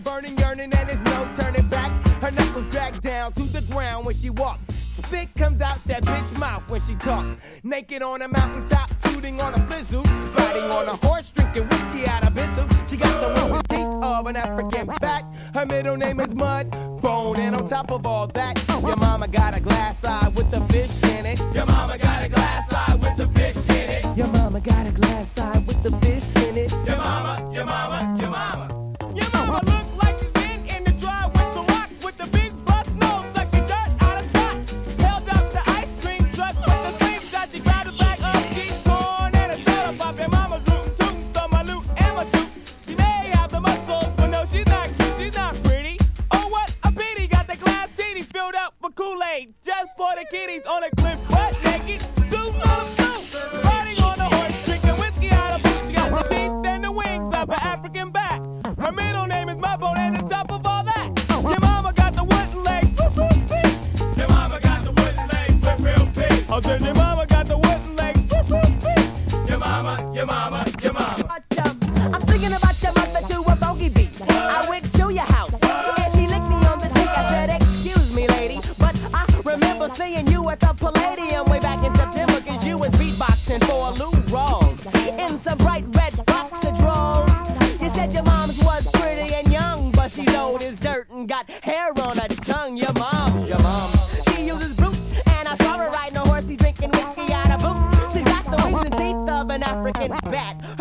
heart burning, yearning, and there's no turning back. Her knuckles drag down to the ground when she walks. Spit comes out that bitch mouth when she talk. Naked on a mountaintop, shooting on a fizzle. Riding on a horse, drinking whiskey out of bizzle. She got the wisdom teeth of an African back. Her middle name is Mud Bone, and on top of all that, your mama got a glass eye with a fish in it. Your mama got a glass eye with a fish in it. Your mama got a glass eye with the fish in it. Your mama, your mama, your mama. Your mama look like she's been in the dry with some rocks, with the big bust nose like a dirt out of socks. Held up the ice cream truck with the sleeves out. She grabbed a bag of cheese corn and a soda pop. Your mama's rootin' tootin', stole my loot and my suit. She may have the muscles, but no, she's not cute, she's not pretty. Oh, what a pity, got the glass titties filled up with Kool-Aid just for the kiddies on a cliff, butt naked, two on two. Riding on a horse, drinking whiskey out of boots. She got the teeth and the wings of an African bat. Her middle name is Mudbone, and on top of all that, your mama got the wooden legs, woof woof feet. Your mama got the wooden legs, woof woof feet. I said your mama got the wooden legs, woof woof feet. Your mama, your mama, your mama. I'm thinking about your mother to a bogey beat. I went to your house and she licked me on the cheek. I said, excuse me, lady, but I remember seeing you at the Palladium way back in September, cause you was beatboxing for Lou Rawls in some bright red boxer drawers. You said your mom's was pretty and young, but she's old as dirt and got hair on her tongue. Your mom